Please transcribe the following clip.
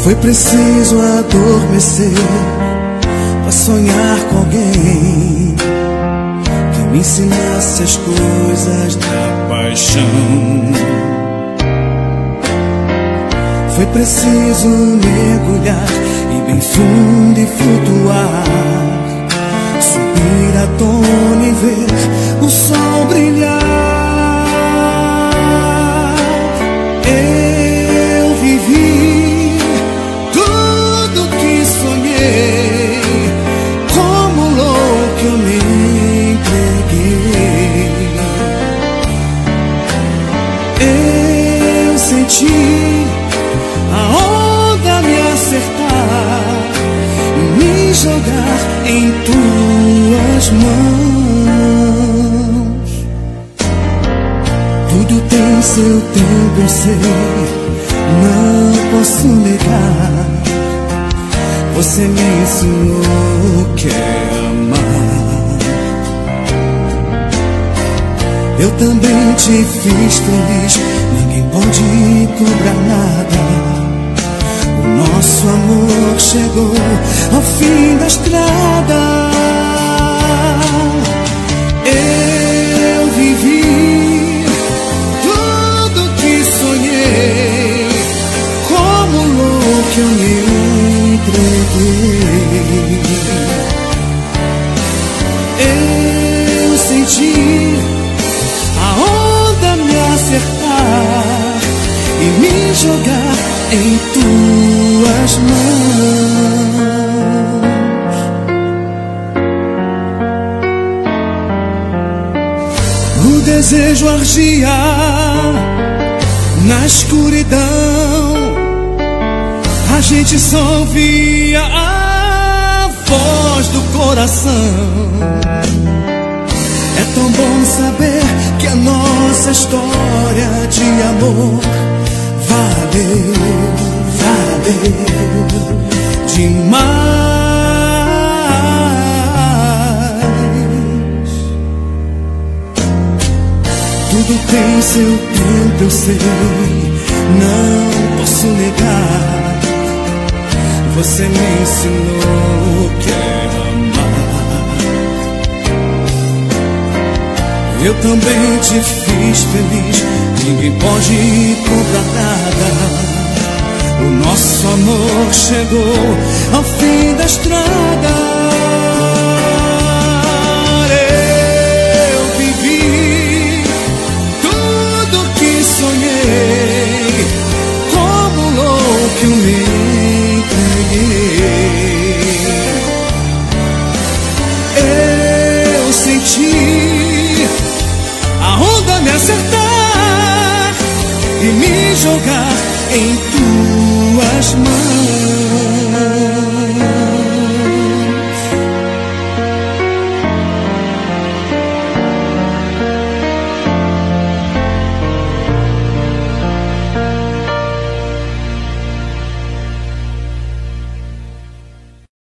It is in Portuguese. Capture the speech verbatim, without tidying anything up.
Foi preciso adormecer pra sonhar com alguém que me ensinasse as coisas da paixão. Foi preciso mergulhar e bem fundo e flutuar, subir à tona e ver o sol brilhar. Eu vivi tudo que sonhei, como louco eu me entreguei. Eu senti a onda me acertar e me jogar em tuas mãos. Tudo tem seu tempo, eu sei, não posso negar. Você me ensinou o que é amar. Eu também te fiz feliz, ninguém pode cobrar nada. O nosso amor chegou ao fim da estrada. Eu vivi tudo que sonhei, como louco eu me entreguei. Eu senti a onda me acertar e me jogar em tuas mãos. O desejo ardia na escuridão, a gente só ouvia a voz do coração. É tão bom saber que a nossa história de amor valeu, valeu demais. Tudo tem seu tempo, eu sei, não posso negar. Você me ensinou o que é amar. Eu também te fiz feliz, ninguém pode comprar nada. O nosso amor chegou ao fim da estrada. Eu vivi tudo que sonhei, como louco eu me entreguei. Eu senti a onda me acertar e me jogar em tuas mãos.